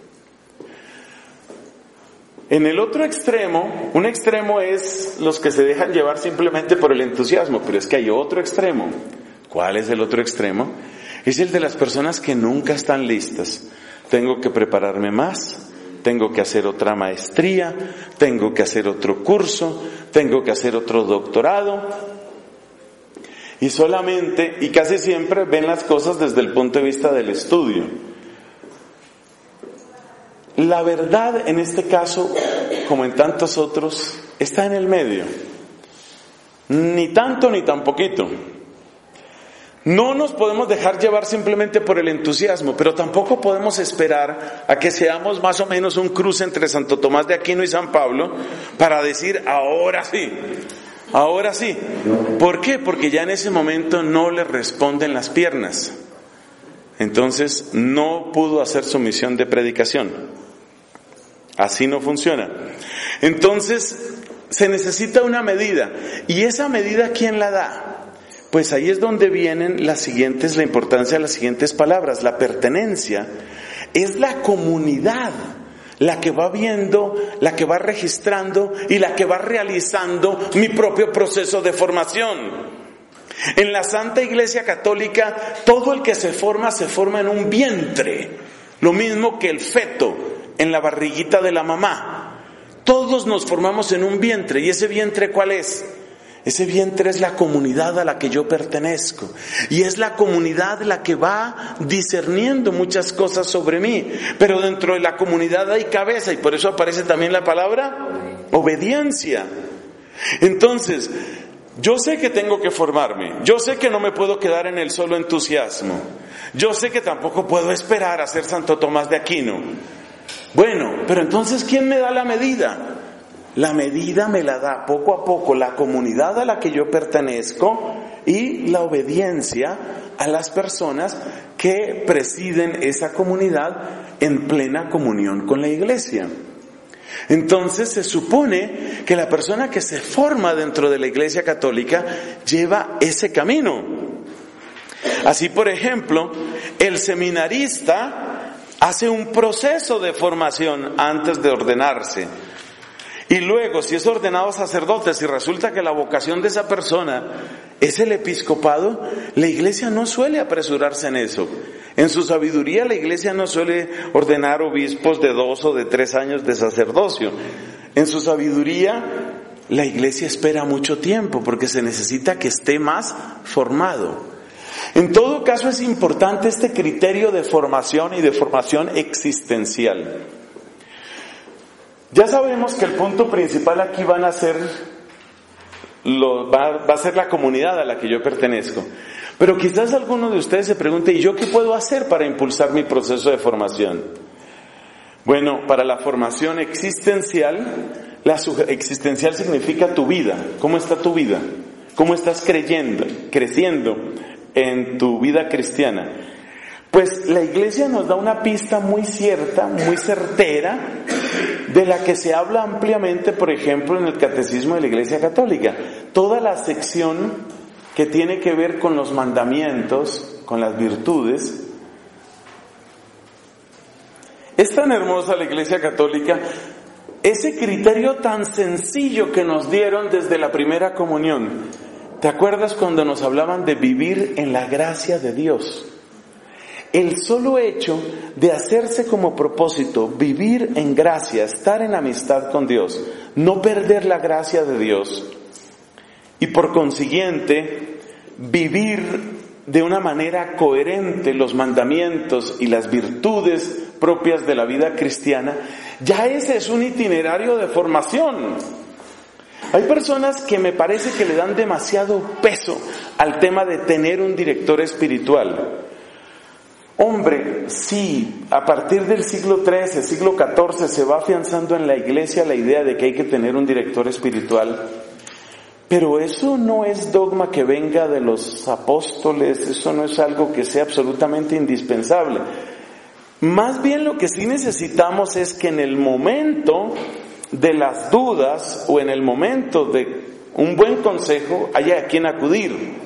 En el otro extremo, un extremo es los que se dejan llevar simplemente por el entusiasmo, pero es que hay otro extremo. ¿Cuál es el otro extremo? Es el de las personas que nunca están listas. Tengo que prepararme más, tengo que hacer otra maestría, tengo que hacer otro curso, tengo que hacer otro doctorado. Y solamente, y casi siempre, ven las cosas desde el punto de vista del estudio. La verdad en este caso, como en tantos otros, está en el medio. Ni tanto ni tan poquito. No nos podemos dejar llevar simplemente por el entusiasmo, pero tampoco podemos esperar a que seamos más o menos un cruce entre Santo Tomás de Aquino y San Pablo para decir, ahora sí. Ahora sí. ¿Por qué? Porque ya en ese momento no le responden las piernas. Entonces no pudo hacer su misión de predicación. Así no funciona. Entonces se necesita una medida. ¿Y esa medida quién la da? Pues ahí es donde vienen la importancia de las siguientes palabras. La pertenencia es la comunidad la que va viendo, la que va registrando y la que va realizando mi propio proceso de formación. En la Santa Iglesia Católica, todo el que se forma en un vientre, lo mismo que el feto en la barriguita de la mamá. Todos nos formamos en un vientre, ¿y ese vientre cuál es? Ese vientre es la comunidad a la que yo pertenezco. Y es la comunidad la que va discerniendo muchas cosas sobre mí. Pero dentro de la comunidad hay cabeza, y por eso aparece también la palabra obediencia. Entonces, yo sé que tengo que formarme. Yo sé que no me puedo quedar en el solo entusiasmo. Yo sé que tampoco puedo esperar a ser Santo Tomás de Aquino. Bueno, pero entonces, ¿quién me da la medida? La medida me la da poco a poco la comunidad a la que yo pertenezco y la obediencia a las personas que presiden esa comunidad en plena comunión con la iglesia. Entonces se supone que la persona que se forma dentro de la Iglesia Católica lleva ese camino. Así, por ejemplo, el seminarista hace un proceso de formación antes de ordenarse. Y luego, si es ordenado sacerdote, si resulta que la vocación de esa persona es el episcopado, la iglesia no suele apresurarse en eso. En su sabiduría, la iglesia no suele ordenar obispos de 2 o de 3 años de sacerdocio. En su sabiduría, la iglesia espera mucho tiempo porque se necesita que esté más formado. En todo caso, es importante este criterio de formación y de formación existencial. Ya sabemos que el punto principal aquí va a ser la comunidad a la que yo pertenezco. Pero quizás alguno de ustedes se pregunte, ¿y yo qué puedo hacer para impulsar mi proceso de formación? Bueno, para la formación existencial, existencial significa tu vida. ¿Cómo está tu vida? ¿Cómo estás creciendo en tu vida cristiana? Pues la iglesia nos da una pista muy cierta, muy certera, de la que se habla ampliamente, por ejemplo, en el Catecismo de la Iglesia Católica. Toda la sección que tiene que ver con los mandamientos, con las virtudes. Es tan hermosa la Iglesia Católica, ese criterio tan sencillo que nos dieron desde la primera comunión. ¿Te acuerdas cuando nos hablaban de vivir en la gracia de Dios? El solo hecho de hacerse como propósito vivir en gracia, estar en amistad con Dios, no perder la gracia de Dios y por consiguiente vivir de una manera coherente los mandamientos y las virtudes propias de la vida cristiana, ya ese es un itinerario de formación. Hay personas que me parece que le dan demasiado peso al tema de tener un director espiritual. Hombre, sí, a partir del siglo XIII, siglo XIV se va afianzando en la iglesia la idea de que hay que tener un director espiritual. Pero eso no es dogma que venga de los apóstoles, eso no es algo que sea absolutamente indispensable. Más bien lo que sí necesitamos es que en el momento de las dudas o en el momento de un buen consejo haya a quien acudir.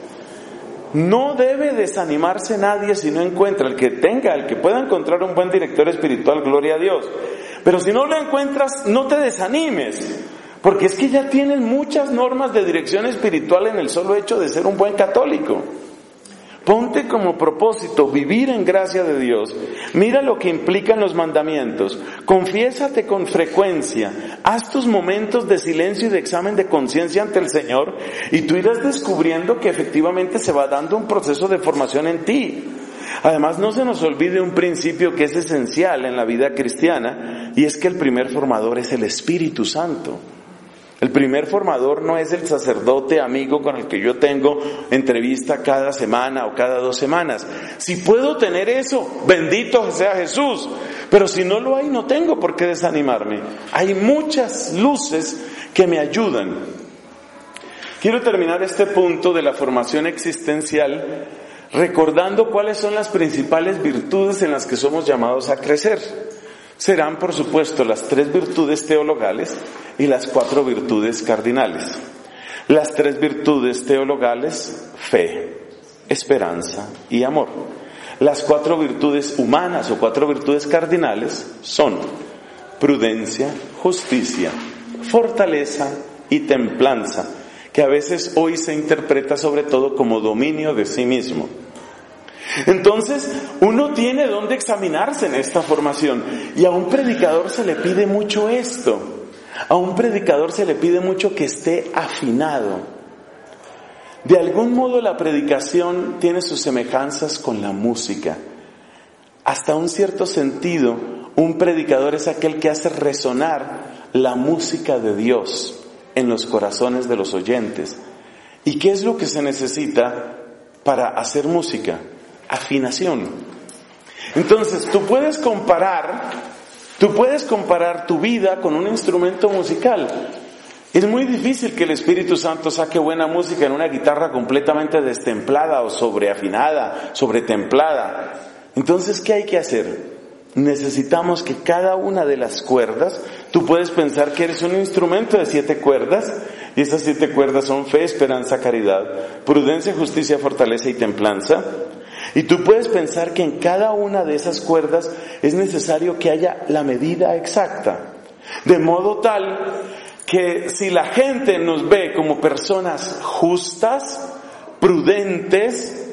No debe desanimarse nadie si no encuentra, el que pueda encontrar un buen director espiritual, gloria a Dios. Pero si no lo encuentras, no te desanimes. Porque es que ya tienen muchas normas de dirección espiritual en el solo hecho de ser un buen católico. Ponte como propósito vivir en gracia de Dios. Mira lo que implican los mandamientos. Confiésate con frecuencia. Haz tus momentos de silencio y de examen de conciencia ante el Señor y tú irás descubriendo que efectivamente se va dando un proceso de formación en ti. Además, no se nos olvide un principio que es esencial en la vida cristiana y es que el primer formador es el Espíritu Santo. El primer formador no es el sacerdote amigo con el que yo tengo entrevista cada semana o cada 2 semanas. Si puedo tener eso, bendito sea Jesús. Pero si no lo hay, no tengo por qué desanimarme. Hay muchas luces que me ayudan. Quiero terminar este punto de la formación existencial recordando cuáles son las principales virtudes en las que somos llamados a crecer. Serán, por supuesto, las 3 virtudes teologales y las 4 virtudes cardinales. Las 3 virtudes teologales, fe, esperanza y amor. Las 4 virtudes humanas o 4 virtudes cardinales son prudencia, justicia, fortaleza y templanza, que a veces hoy se interpreta sobre todo como dominio de sí mismo. Entonces, uno tiene donde examinarse en esta formación y a un predicador se le pide mucho esto. A un predicador se le pide mucho que esté afinado. De algún modo la predicación tiene sus semejanzas con la música. Hasta un cierto sentido, un predicador es aquel que hace resonar la música de Dios en los corazones de los oyentes. ¿Y qué es lo que se necesita para hacer música? Afinación. Entonces, tú puedes comparar tu vida con un instrumento musical. Es muy difícil que el Espíritu Santo saque buena música en una guitarra completamente destemplada o sobreafinada, sobretemplada. Entonces, ¿qué hay que hacer? Necesitamos que cada una de las cuerdas, tú puedes pensar que eres un instrumento de 7 cuerdas, y esas 7 cuerdas son fe, esperanza, caridad, prudencia, justicia, fortaleza y templanza. Y tú puedes pensar que en cada una de esas cuerdas es necesario que haya la medida exacta. De modo tal que si la gente nos ve como personas justas, prudentes,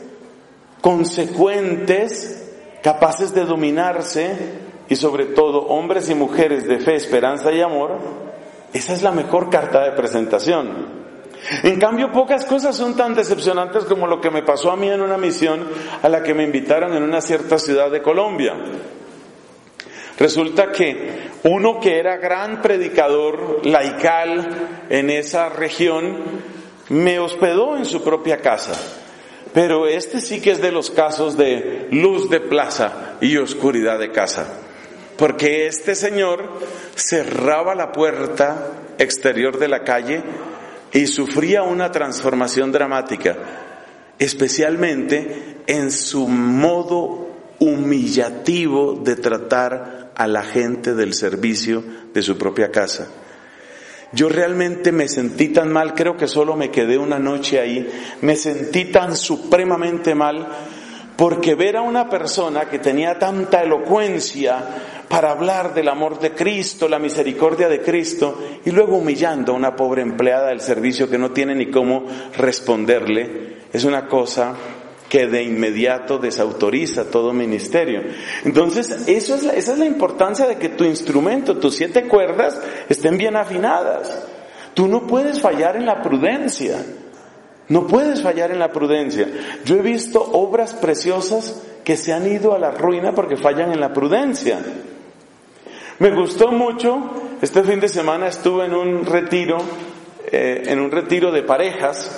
consecuentes, capaces de dominarse y sobre todo hombres y mujeres de fe, esperanza y amor, esa es la mejor carta de presentación. En cambio, pocas cosas son tan decepcionantes como lo que me pasó a mí en una misión a la que me invitaron en una cierta ciudad de Colombia. Resulta que uno que era gran predicador laical en esa región me hospedó en su propia casa. Pero este sí que es de los casos de luz de plaza y oscuridad de casa. Porque este señor cerraba la puerta exterior de la calle y sufría una transformación dramática, especialmente en su modo humillativo de tratar a la gente del servicio de su propia casa. Yo realmente me sentí tan mal, creo que solo me quedé una noche ahí, me sentí tan supremamente mal, porque ver a una persona que tenía tanta elocuencia para hablar del amor de Cristo, la misericordia de Cristo, y luego humillando a una pobre empleada del servicio que no tiene ni cómo responderle, es una cosa que de inmediato desautoriza todo ministerio. Entonces, esa es la importancia de que tu instrumento, tus 7 cuerdas, estén bien afinadas. Tú no puedes fallar en la prudencia. No puedes fallar en la prudencia. Yo he visto obras preciosas que se han ido a la ruina porque fallan en la prudencia. Me gustó mucho, este fin de semana estuve en un retiro de parejas.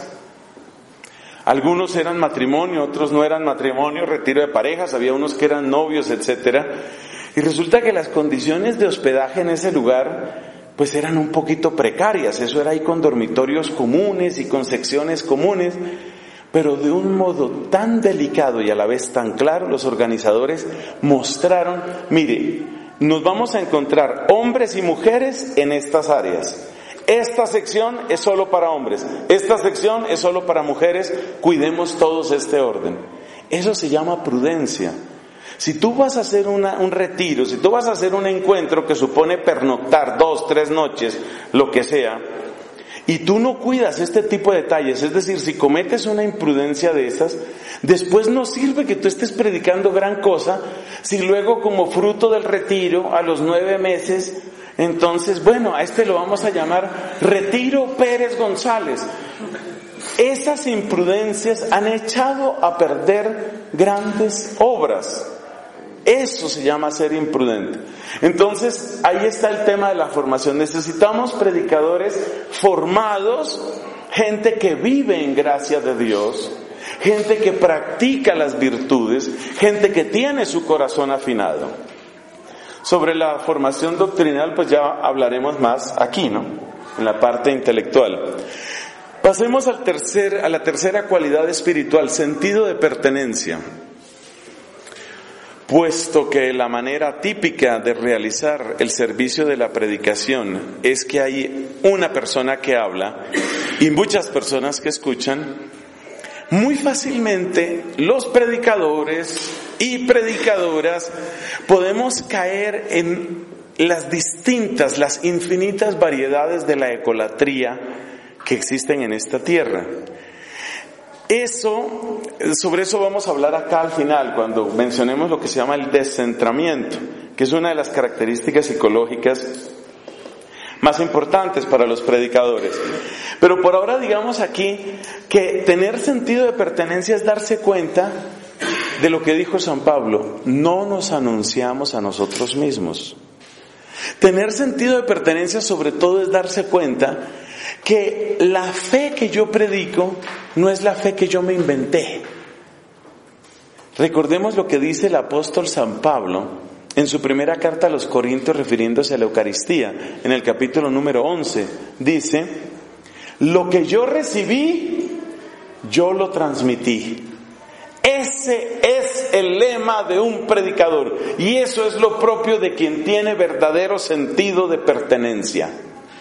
Algunos eran matrimonio, otros no eran matrimonio, retiro de parejas, había unos que eran novios, etcétera. Y resulta que las condiciones de hospedaje en ese lugar pues eran un poquito precarias. Eso era ahí con dormitorios comunes y con secciones comunes, pero de un modo tan delicado y a la vez tan claro, los organizadores mostraron, mire, nos vamos a encontrar hombres y mujeres en estas áreas. Esta sección es solo para hombres, esta sección es solo para mujeres, cuidemos todos este orden. Eso se llama prudencia. Si tú vas a hacer un retiro, si tú vas a hacer un encuentro que supone pernoctar 2, 3 noches, lo que sea, y tú no cuidas este tipo de detalles, es decir, si cometes una imprudencia de esas, después no sirve que tú estés predicando gran cosa, si luego como fruto del retiro, a los 9 meses, entonces, bueno, a este lo vamos a llamar Retiro Pérez González. Esas imprudencias han echado a perder grandes obras. Eso se llama ser imprudente. Entonces, ahí está el tema de la formación. Necesitamos predicadores formados, gente que vive en gracia de Dios, gente que practica las virtudes, gente que tiene su corazón afinado. Sobre la formación doctrinal, pues ya hablaremos más aquí, ¿no? En la parte intelectual. Pasemos a la tercera cualidad espiritual, sentido de pertenencia. Puesto que la manera típica de realizar el servicio de la predicación es que hay una persona que habla y muchas personas que escuchan, muy fácilmente los predicadores y predicadoras podemos caer en las infinitas variedades de la ecolatría que existen en esta tierra. Sobre eso vamos a hablar acá al final, cuando mencionemos lo que se llama el descentramiento, que es una de las características psicológicas más importantes para los predicadores. Pero por ahora digamos aquí que tener sentido de pertenencia es darse cuenta de lo que dijo San Pablo: no nos anunciamos a nosotros mismos. Tener sentido de pertenencia sobre todo es darse cuenta que la fe que yo predico no es la fe que yo me inventé. Recordemos lo que dice el apóstol San Pablo en su primera carta a los Corintios refiriéndose a la Eucaristía, en el capítulo número 11, dice: lo que yo recibí, yo lo transmití. Ese es el lema de un predicador, y eso es lo propio de quien tiene verdadero sentido de pertenencia.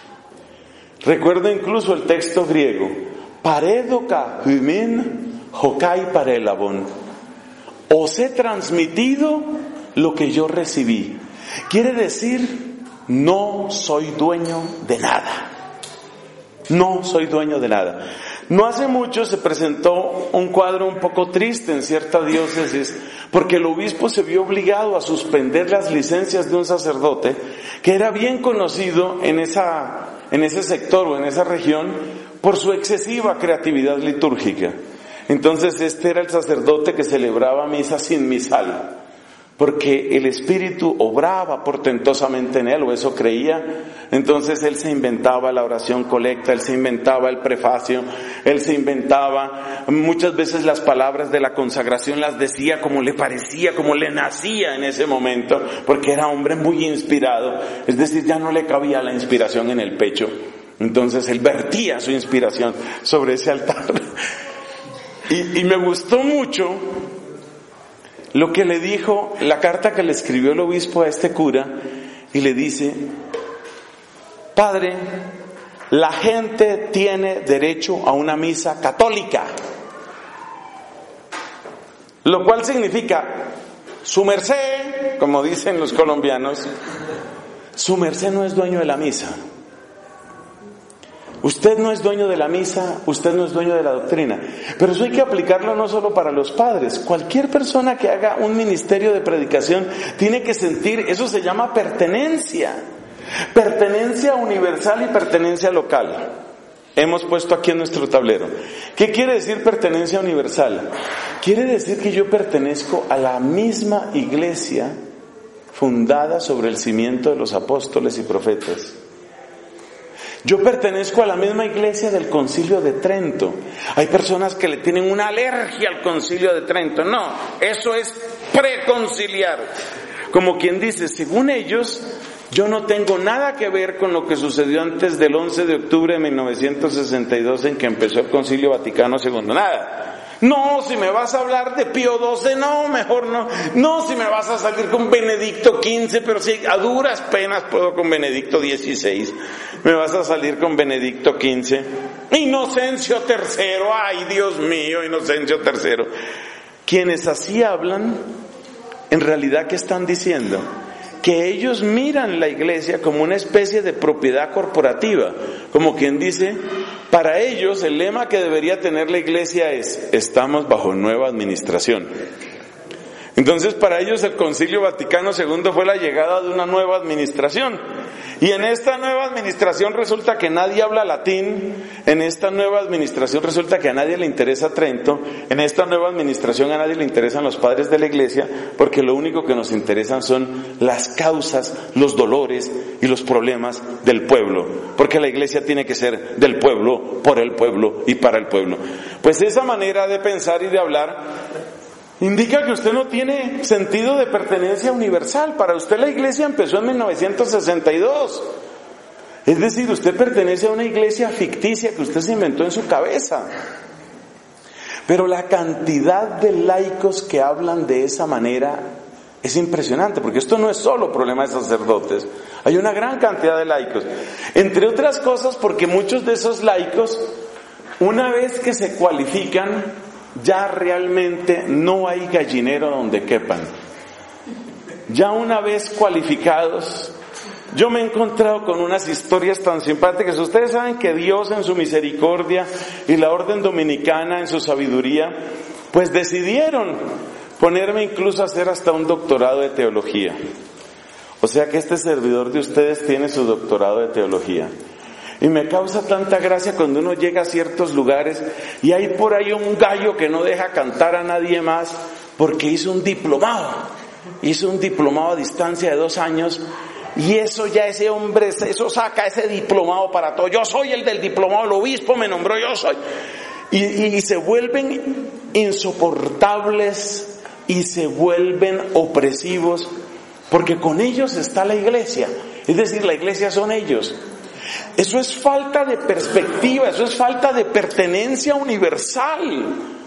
Recuerdo incluso el texto griego: paredoka hymen hokai parelabon. Os he transmitido lo que yo recibí. Quiere decir, no soy dueño de nada. No soy dueño de nada. No hace mucho se presentó un cuadro un poco triste en cierta diócesis, porque el obispo se vio obligado a suspender las licencias de un sacerdote que era bien conocido en ese sector o en esa región por su excesiva creatividad litúrgica. Entonces este era el sacerdote que celebraba misa sin misal, porque el Espíritu obraba portentosamente en él, o eso creía. Entonces él se inventaba la oración colecta, él se inventaba el prefacio, él se inventaba muchas veces las palabras de la consagración, las decía como le parecía, como le nacía en ese momento, porque era hombre muy inspirado, es decir, ya no le cabía la inspiración en el pecho. Entonces él vertía su inspiración sobre ese altar. Y me gustó mucho lo que le dijo, la carta que le escribió el obispo a este cura, y le dice: padre, la gente tiene derecho a una misa católica, lo cual significa, su merced, como dicen los colombianos, su merced no es dueño de la misa. Usted no es dueño de la misa, usted no es dueño de la doctrina. Pero eso hay que aplicarlo no solo para los padres. Cualquier persona que haga un ministerio de predicación tiene que sentir, eso se llama pertenencia. Pertenencia universal y pertenencia local. Hemos puesto aquí en nuestro tablero. ¿Qué quiere decir pertenencia universal? Quiere decir que yo pertenezco a la misma iglesia fundada sobre el cimiento de los apóstoles y profetas. Yo pertenezco a la misma iglesia del Concilio de Trento. Hay personas que le tienen una alergia al Concilio de Trento. No, eso es preconciliar. Como quien dice, según ellos, yo no tengo nada que ver con lo que sucedió antes del 11 de octubre de 1962 en que empezó el Concilio Vaticano II. Nada. No, si me vas a hablar de Pío XII, no, mejor no. No, si me vas a salir con Benedicto XV, pero si a duras penas puedo con Benedicto XVI. Me vas a salir con Benedicto XV. Inocencio III, ay Dios mío, Inocencio III. Quienes así hablan, en realidad, ¿qué están diciendo? Que ellos miran la iglesia como una especie de propiedad corporativa, como quien dice, para ellos el lema que debería tener la iglesia es: estamos bajo nueva administración. Entonces para ellos el Concilio Vaticano II fue la llegada de una nueva administración, y en esta nueva administración resulta que nadie habla latín, en esta nueva administración resulta que a nadie le interesa Trento, en esta nueva administración a nadie le interesan los padres de la iglesia, porque lo único que nos interesan son las causas, los dolores y los problemas del pueblo, porque la iglesia tiene que ser del pueblo, por el pueblo y para el pueblo. Pues esa manera de pensar y de hablar indica que usted no tiene sentido de pertenencia universal. Para usted la iglesia empezó en 1962. Es decir, usted pertenece a una iglesia ficticia que usted se inventó en su cabeza. Pero la cantidad de laicos que hablan de esa manera es impresionante, porque esto no es solo problema de sacerdotes. Hay una gran cantidad de laicos. Entre otras cosas porque muchos de esos laicos, una vez que se cualifican, ya realmente no hay gallinero donde quepan. Ya una vez cualificados, yo me he encontrado con unas historias tan simpáticas. Ustedes saben que Dios en su misericordia y la orden dominicana en su sabiduría, pues decidieron ponerme incluso a hacer hasta un doctorado de teología. O sea que este servidor de ustedes tiene su doctorado de teología. Y me causa tanta gracia cuando uno llega a ciertos lugares y hay por ahí un gallo que no deja cantar a nadie más porque hizo un diplomado a distancia de 2 años, y eso ya ese hombre, eso saca ese diplomado para todo. Yo soy el del diplomado, el obispo me nombró, yo soy. Y se vuelven insoportables y se vuelven opresivos, porque con ellos está la iglesia. Es decir, la iglesia son ellos. Eso es falta de perspectiva, eso es falta de pertenencia universal.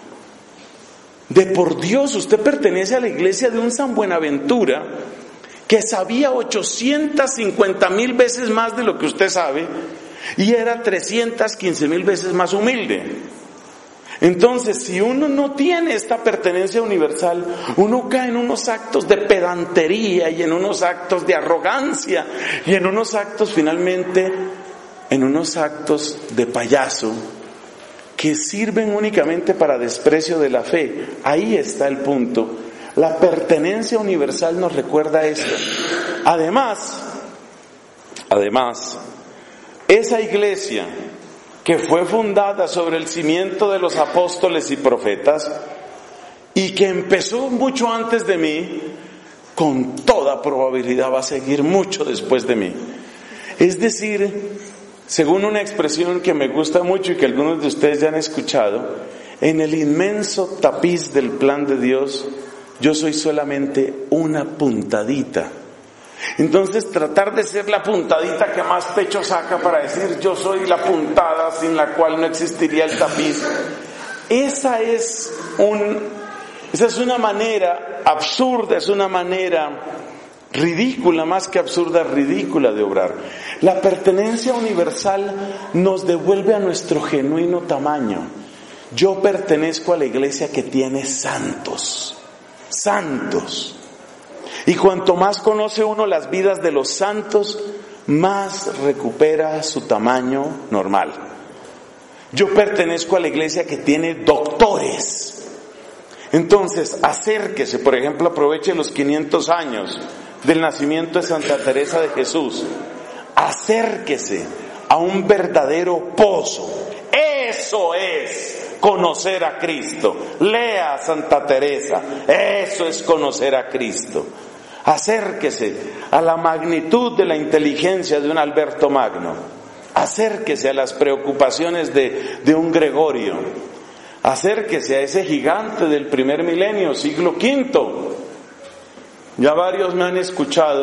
De por Dios, usted pertenece a la iglesia de un San Buenaventura que sabía 850,000 veces más de lo que usted sabe y era 315,000 veces más humilde. Entonces, si uno no tiene esta pertenencia universal, uno cae en unos actos de pedantería y en unos actos de arrogancia y en unos actos, finalmente, en unos actos de payaso que sirven únicamente para desprecio de la fe. Ahí está el punto. La pertenencia universal nos recuerda esto. Además, esa iglesia que fue fundada sobre el cimiento de los apóstoles y profetas y que empezó mucho antes de mí, con toda probabilidad va a seguir mucho después de mí. Es decir, según una expresión que me gusta mucho y que algunos de ustedes ya han escuchado, en el inmenso tapiz del plan de Dios, yo soy solamente una puntadita. Entonces tratar de ser la puntadita que más pecho saca para decir yo soy la puntada sin la cual no existiría el tapiz, esa es Esa es una manera absurda, es una manera ridícula, más que absurda, ridícula de obrar. La pertenencia universal nos devuelve a nuestro genuino tamaño. Yo pertenezco a la iglesia que tiene santos. Santos. Y cuanto más conoce uno las vidas de los santos, más recupera su tamaño normal. Yo pertenezco a la iglesia que tiene doctores. Entonces, acérquese, por ejemplo, aproveche los 500 años del nacimiento de Santa Teresa de Jesús. Acérquese a un verdadero pozo. Eso es conocer a Cristo. Lea a Santa Teresa. Eso es conocer a Cristo. Acérquese a la magnitud de la inteligencia de un Alberto Magno. Acérquese a las preocupaciones de un Gregorio. Acérquese a ese gigante del primer milenio, siglo V. Ya varios me han escuchado.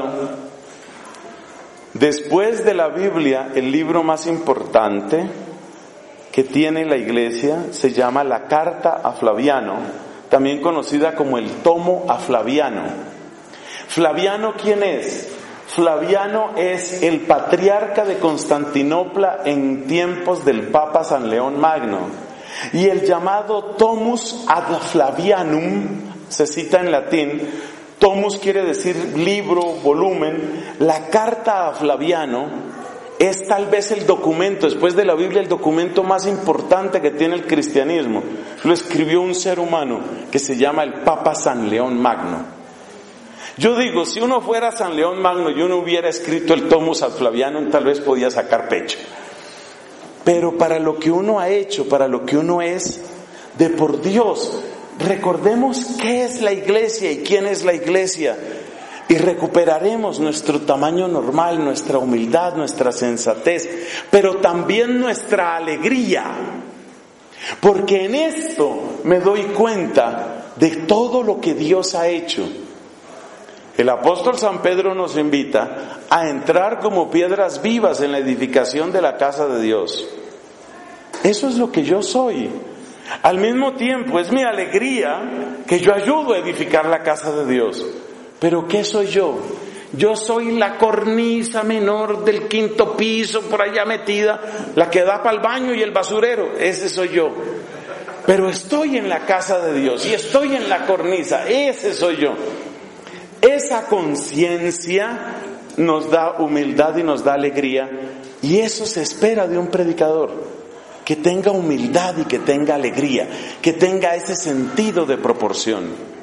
Después de la Biblia, el libro más importante que tiene la Iglesia se llama la Carta a Flaviano, también conocida como el Tomo a Flaviano. ¿Flaviano quién es? Flaviano es el patriarca de Constantinopla en tiempos del Papa San León Magno. Y el llamado Tomus ad Flavianum, se cita en latín. Tomus quiere decir libro, volumen. La Carta a Flaviano es tal vez el documento, después de la Biblia, el documento más importante que tiene el cristianismo. Lo escribió un ser humano que se llama el Papa San León Magno. Yo digo, si uno fuera San León Magno y uno hubiera escrito el Tomus ad Flavianum, tal vez podía sacar pecho. Pero para lo que uno ha hecho, para lo que uno es, de por Dios, recordemos qué es la iglesia y quién es la iglesia. Y recuperaremos nuestro tamaño normal, nuestra humildad, nuestra sensatez, pero también nuestra alegría. Porque en esto me doy cuenta de todo lo que Dios ha hecho. El apóstol San Pedro nos invita a entrar como piedras vivas en la edificación de la casa de Dios. Eso es lo que yo soy. Al mismo tiempo es mi alegría que yo ayudo a edificar la casa de Dios. Pero ¿qué soy yo? Yo soy la cornisa menor del 5º piso por allá metida, la que da para el baño y el basurero. Ese soy yo. Pero estoy en la casa de Dios y estoy en la cornisa. Ese soy yo. Esa conciencia nos da humildad y nos da alegría, y eso se espera de un predicador, que tenga humildad y que tenga alegría, que tenga ese sentido de proporción.